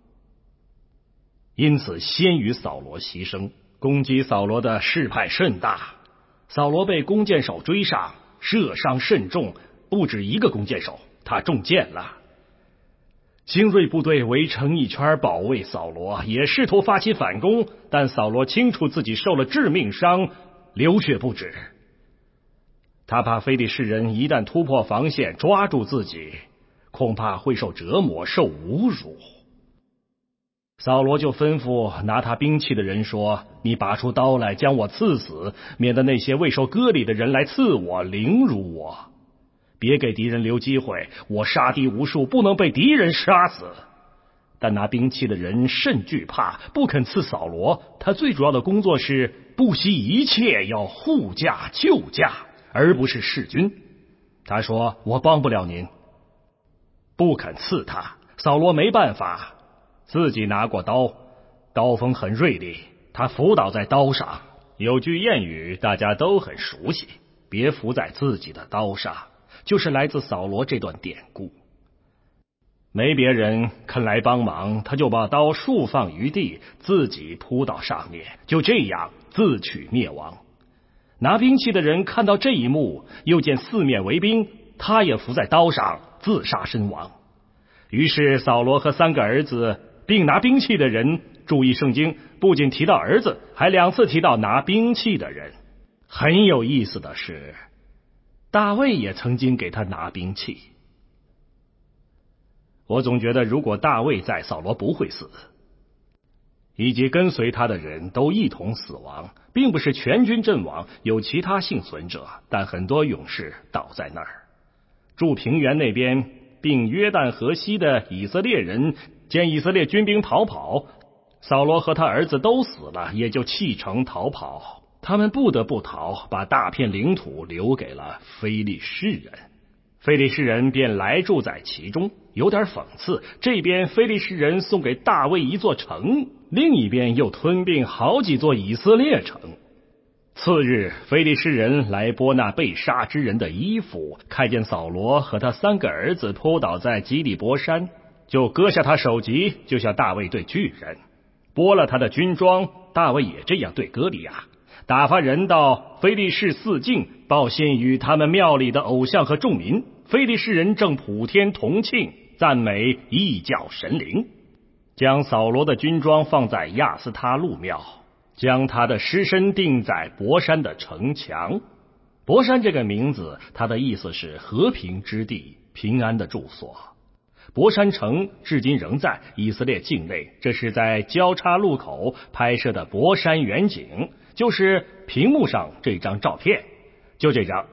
因此先于扫罗牺牲。攻击扫罗的势派甚大，扫罗被弓箭手追上，射伤甚重，不止一个弓箭手，他中箭了。精锐部队围成一圈保卫扫罗，也试图发起反攻，但扫罗清楚自己受了致命伤，流血不止。他怕非利士人一旦突破防线抓住自己，恐怕会受折磨受侮辱。扫罗就吩咐拿他兵器的人说，你拔出刀来将我刺死，免得那些未受割礼的人来刺我凌辱我。别给敌人留机会，我杀敌无数，不能被敌人杀死。 但拿兵器的人甚惧怕，不肯赐扫罗。他最主要的工作是不惜一切要护驾救驾，而不是弑君。他说：我帮不了您，不肯赐他。扫罗没办法，自己拿过刀，刀锋很锐利，他伏倒在刀上。有句谚语大家都很熟悉，别伏在自己的刀上，就是来自扫罗这段典故。没别人肯来帮忙，他就把刀竖放于地，自己扑到上面，就这样自取灭亡。拿兵器的人看到这一幕，又见四面围兵，他也伏在刀上自杀身亡。于是扫罗和三个儿子并拿兵器的人，注意圣经不仅提到儿子，还两次提到拿兵器的人。很有意思的是，大卫也曾经给他拿兵器。我总觉得如果大卫在，扫罗不会死，以及跟随他的人都一同死亡，并不是全军阵亡，有其他幸存者，但很多勇士倒在那儿。住平原那边并约旦河西的以色列人见以色列军兵逃跑，扫罗和他儿子都死了，也就弃城逃跑。他们不得不逃，把大片领土留给了非利士人。非利士人便来住在其中。有点讽刺，这边非利士人送给大卫一座城，另一边又吞并好几座以色列城。次日，非利士人来剥那被杀之人的衣服，看见扫罗和他三个儿子扑倒在基利伯山，就割下他首级，就像大卫对巨人，剥了他的军装。大卫也这样对歌利亚，打发人到非利士四境，报信与他们庙里的偶像和众民。非利士人正普天同庆，赞美异教神灵，将扫罗的军装放在亚斯他路庙，将他的尸身钉在伯山的城墙。伯山这个名字，它的意思是和平之地，平安的住所。伯山城至今仍在以色列境内，这是在交叉路口拍摄的伯山远景，就是屏幕上这张照片，就这张，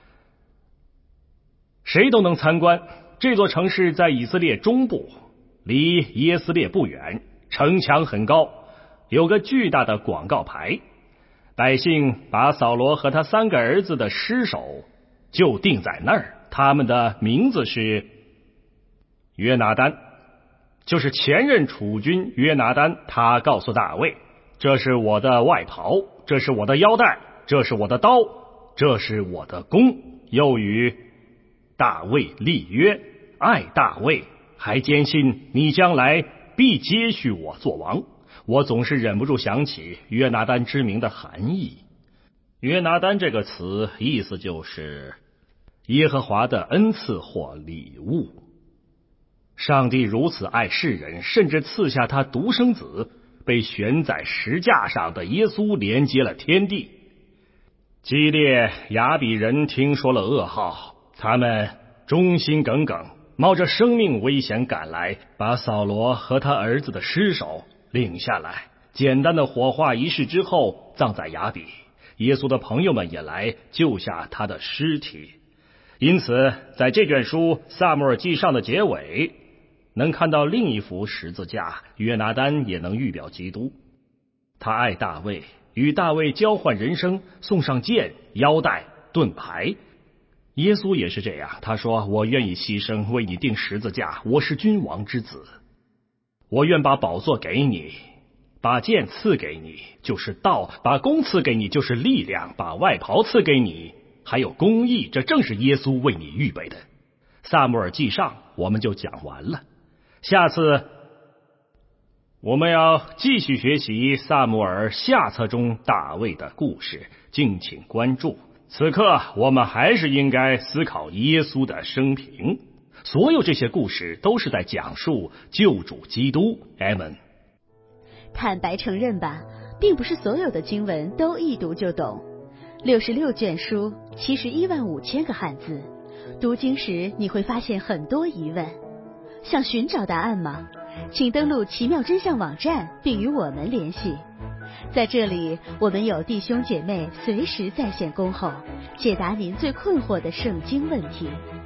谁都能参观。这座城市在以色列中部，离耶斯列不远，城墙很高，有个巨大的广告牌。百姓把扫罗和他三个儿子的尸首就钉在那儿，他们的名字是约拿单，就是前任储君约拿单。他告诉大卫，这是我的外袍，这是我的腰带，这是我的刀，这是我的弓。又与大卫立约，爱大卫，还坚信你将来必接续我做王。我总是忍不住想起约拿单之名的含义。约拿单这个词意思就是耶和华的恩赐或礼物。上帝如此爱世人，甚至赐下他独生子，被悬在石架上的耶稣连接了天地。基列雅比人听说了噩耗，他们忠心耿耿，冒着生命危险赶来，把扫罗和他儿子的尸首领下来，简单的火化仪式之后葬在雅比。耶稣的朋友们也来救下他的尸体。因此在这卷书撒母耳记上的结尾能看到另一幅十字架，约拿单也能预表基督。他爱大卫，与大卫交换人生，送上剑、腰带、盾牌。耶稣也是这样，他说，我愿意牺牲，为你钉十字架，我是君王之子。我愿把宝座给你，把剑赐给你，就是道；把弓赐给你，就是力量；把外袍赐给你，还有公义。这正是耶稣为你预备的。撒母耳记上我们就讲完了，下次我们要继续学习撒母耳下册中大卫的故事，敬请关注。此刻我们还是应该思考耶稣的生平，所有这些故事都是在讲述救主基督。阿们。 坦白承认吧，并不是所有的经文都一读就懂。六十六卷书，七十一万五千个汉字，读经时你会发现很多疑问。想寻找答案吗？请登录奇妙真相网站并与我们联系。在这里，我们有弟兄姐妹随时在线恭候，解答您最困惑的圣经问题。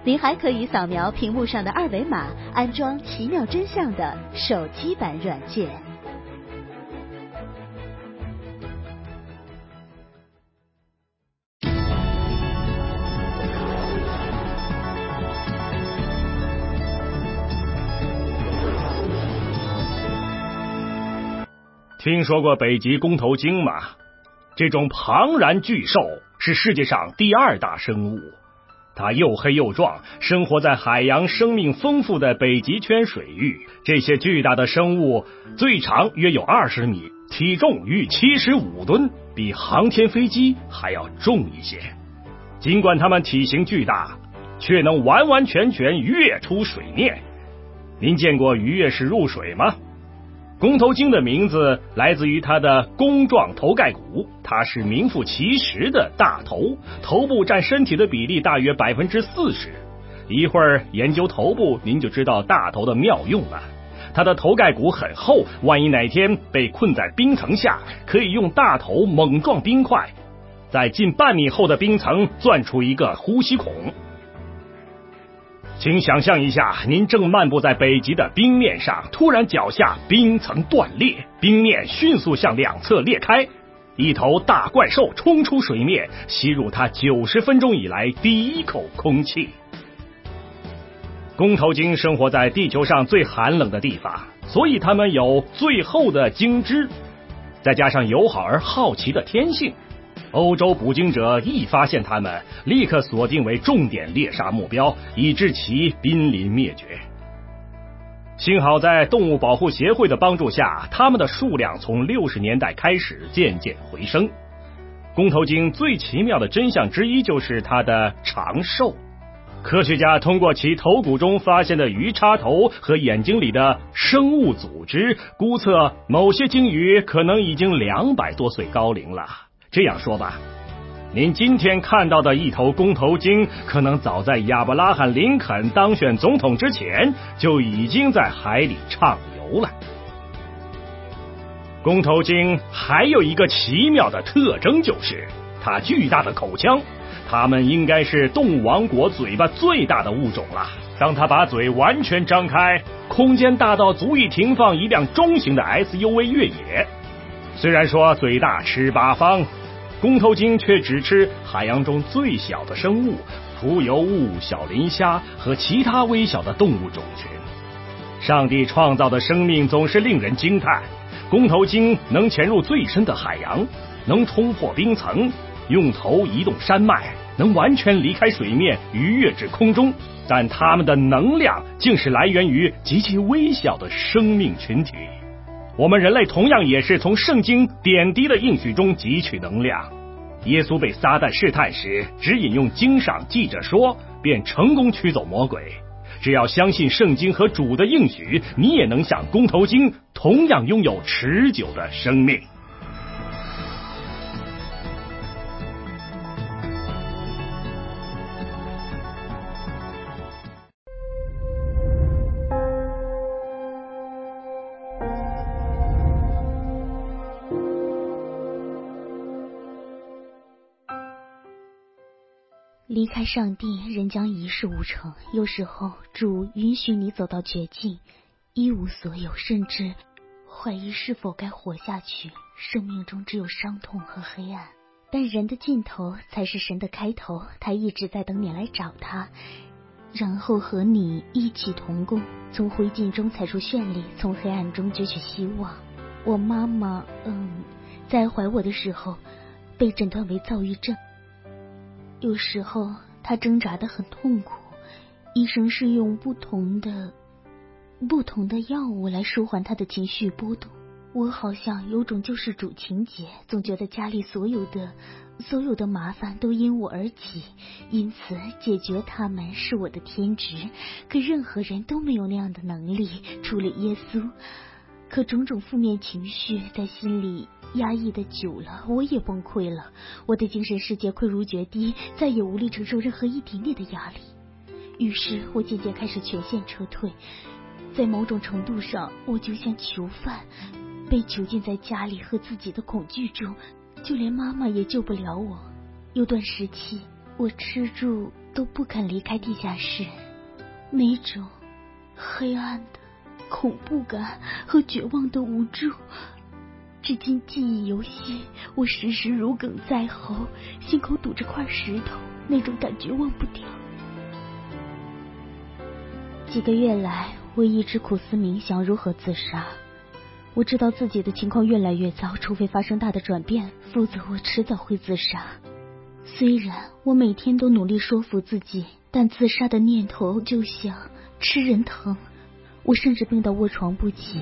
您还可以扫描屏幕上的二维码，安装奇妙真相的手机版软件。 听说过北极公头鲸吗？这种庞然巨兽是世界上第二大生物，它又黑又壮，生活在海洋生命丰富的北极圈水域。这些巨大的生物最长约有二十米，体重逾七十五吨，比航天飞机还要重一些。尽管它们体型巨大，却能完完全全跃出水面。您见过鱼跃式入水吗？公头鲸的名字来自于它的弓状头盖骨，它是名副其实的大头，头部占身体的比例大约 百分之四十。 一会儿研究头部，您就知道大头的妙用了。它的头盖骨很厚，万一哪天被困在冰层下，可以用大头猛撞冰块，在近半米厚的冰层钻出一个呼吸孔。请想象一下，您正漫步在北极的冰面上，突然脚下冰层断裂，冰面迅速向两侧裂开，一头大怪兽冲出水面，吸入它九十分钟以来第一口空气。公头鲸生活在地球上最寒冷的地方，所以它们有最厚的鲸脂，再加上友好而好奇的天性，欧洲捕鲸者一发现它们，立刻锁定为重点猎杀目标，以致其濒临灭绝。幸好在动物保护协会的帮助下，它们的数量从六十年代开始渐渐回升。公头鲸最奇妙的真相之一就是它的长寿。科学家通过其头骨中发现的鱼叉头和眼睛里的生物组织，估测某些鲸鱼可能已经两百多岁高龄了。这样说吧，您今天看到的一头公头鲸，可能早在亚伯拉罕·林肯当选总统之前，就已经在海里畅游了。公头鲸还有一个奇妙的特征，就是它巨大的口腔。它们应该是动物王国嘴巴最大的物种了。当它把嘴完全张开，空间大到足以停放一辆中型的 S U V 越野。虽然说嘴大吃八方，公头鲸却只吃海洋中最小的生物，浮游物、小磷虾和其他微小的动物种群。上帝创造的生命总是令人惊叹。公头鲸能潜入最深的海洋，能冲破冰层，用头移动山脉，能完全离开水面，鱼跃至空中。但它们的能量竟是来源于极其微小的生命群体。我们人类同样也是从圣经点滴的应许中汲取能量。耶稣被撒旦试探时，只引用经上记着说，便成功驱走魔鬼。只要相信圣经和主的应许，你也能像公头鲸同样拥有持久的生命。 离开上帝，人将一事无成。有时候，主允许你走到绝境，一无所有，甚至怀疑是否该活下去。生命中只有伤痛和黑暗，但人的尽头才是神的开头。他一直在等你来找他，然后和你一起同工，从灰烬中采出绚丽，从黑暗中攫取希望。我妈妈，嗯，在怀我的时候，被诊断为躁郁症。有时候他挣扎得很痛苦，医生是用不同的不同的药物来舒缓他的情绪波动。我好像有种救世主情节，总觉得家里所有的所有的麻烦都因我而起，因此解决它们是我的天职。可任何人都没有那样的能力，除了耶稣。可种种负面情绪在心里压抑的久了，我也崩溃了。我的精神世界溃如决堤，再也无力承受任何一点点的压力。于是我渐渐开始全线撤退。在某种程度上，我就像囚犯，被囚禁在家里和自己的恐惧中，就连妈妈也救不了我。有段时期，我吃住都不肯离开地下室，那种黑暗的恐怖感和绝望的无助，至今记忆犹新。我时时如鲠在喉，心口堵着块石头，那种感觉忘不掉。几个月来，我一直苦思冥想如何自杀。我知道自己的情况越来越糟，除非发生大的转变，否则我迟早会自杀。虽然我每天都努力说服自己，但自杀的念头就像吃人疼，我甚至病到卧床不起。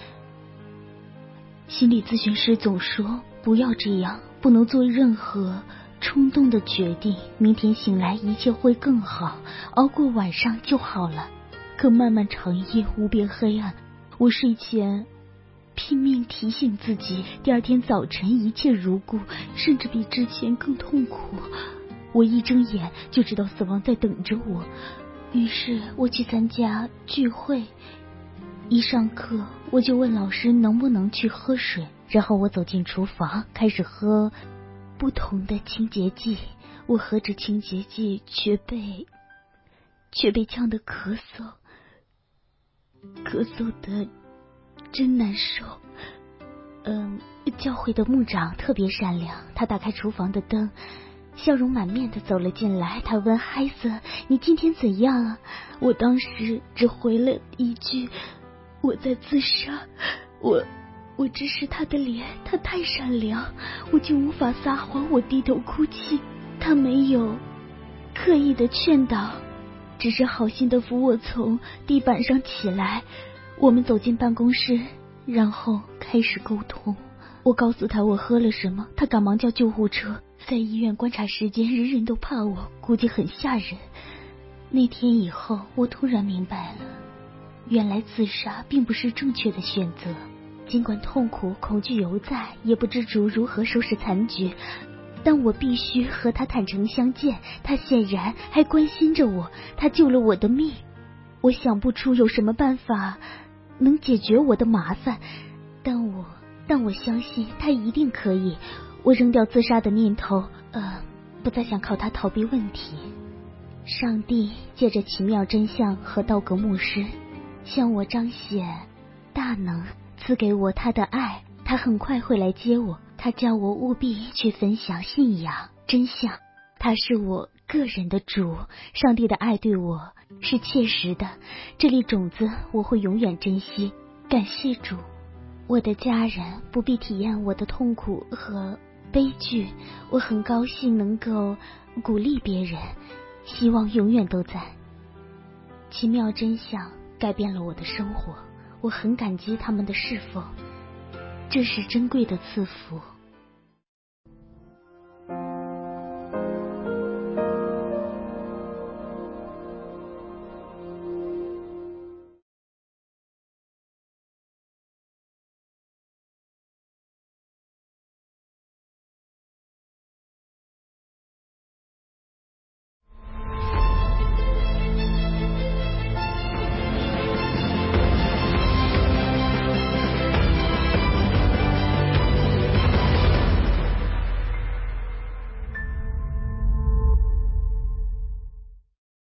心理咨询师总说不要这样，不能做任何冲动的决定，明天醒来一切会更好，熬过晚上就好了。可漫漫长夜无边黑暗，我睡前拼命提醒自己，第二天早晨一切如故，甚至比之前更痛苦。我一睁眼就知道死亡在等着我，于是我去参加聚会。一上课我就问老师能不能去喝水，然后我走进厨房开始喝不同的清洁剂。我喝着清洁剂却被却被呛得咳嗽，咳嗽的真难受。嗯，教会的牧长特别善良，他打开厨房的灯，笑容满面的走了进来。他问海瑟，你今天怎样啊？我当时只回了一句，我在自杀。我我直视他的脸，他太善良，我竟无法撒谎。我低头哭泣，他没有刻意的劝导，只是好心的扶我从地板上起来。我们走进办公室，然后开始沟通。我告诉他我喝了什么，他赶忙叫救护车。在医院观察时间，人人都怕我，估计很吓人。那天以后，我突然明白了，原来自杀并不是正确的选择。尽管痛苦恐惧犹在，也不知足如何收拾残局，但我必须和他坦诚相见。他显然还关心着我，他救了我的命。我想不出有什么办法能解决我的麻烦，但我但我相信他一定可以。我扔掉自杀的念头，呃，不再想靠他逃避问题。上帝借着奇妙真相和道格牧师向我彰显大能，赐给我他的爱。他很快会来接我，他叫我务必去分享信仰真相。他是我个人的主，上帝的爱对我是切实的，这粒种子我会永远珍惜。感谢主，我的家人不必体验我的痛苦和悲剧，我很高兴能够鼓励别人，希望永远都在。奇妙真相改变了我的生活，我很感激他们的侍奉，这是珍贵的赐福。